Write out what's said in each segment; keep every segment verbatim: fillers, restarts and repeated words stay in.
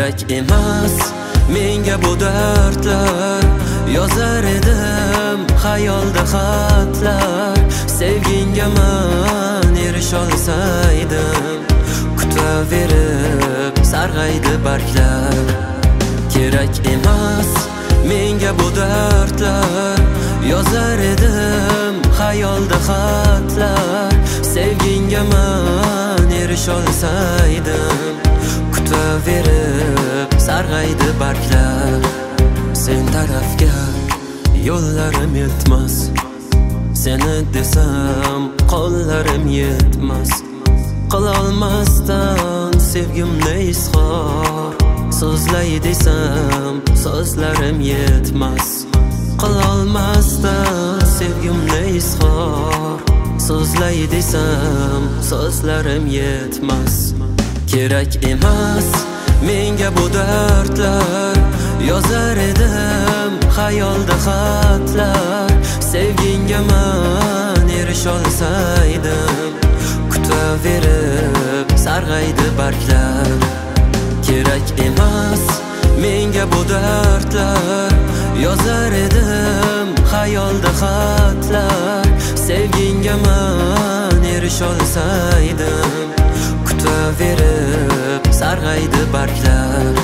kerak emas menga bu dardlar. Yozar edim xayolda xatlar, sevginga man erisholsaydim. Kutaverib sarg'aydi barglar. Kerak emas menga bu dardlar. Yozar edim xayolda xatlar, sevginga man erisholsaydim. Kutaverib sarg'aydi barglar. Sen tarafga yo'llarim yetmas, seni desam qo'llarim yetmas. Qilolmasdan sevgimni izhor, so'zlay desam so'zlarim yetmas. Qilolmasdan sevgimni izhor, so'zlay desam so'zlarim yetmas. Kerak emas menga bu dardlar. Yozar edim xayolda xatlar, sevginga man erisholsaydim. Kutaverib sarg'aydi barglar. Kerak emas menga bu dardlar. Yozar edim xayolda xatlar, sevginga man erisholsaydim. Kutaverib sarg'aydi barglar.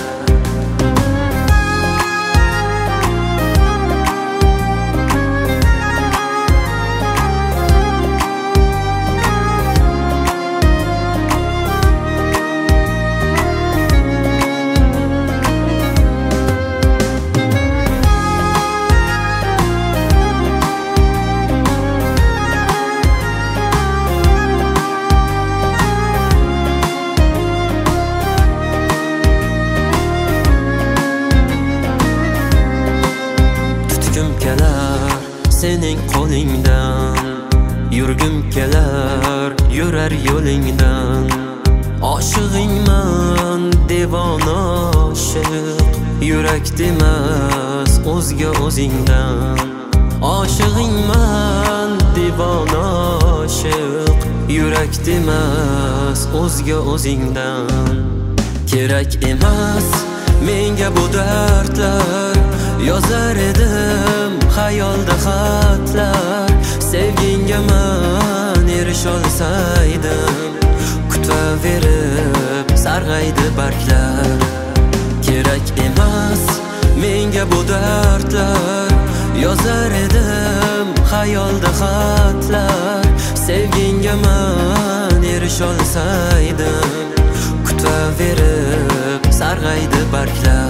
Sening qo'lingdan yurgim kelar, yurar yo'lingdan. Oshig'ingman devona oshiq, yurak demas o'zga o'zingdan. Oshig'ingman devona oshiq, yurak demas o'zga o'zingdan. Kerak emas menga bu dardlar. Yozar edim xayolda xatlar, sevginga man erisholsaydim. Kutaverib sarg'aydi barglar. Kerak emas menga bu dardlar. Yozar edim xayolda xatlar, sevginga man erisholsaydim. Kutaverib sarg'aydi barglar.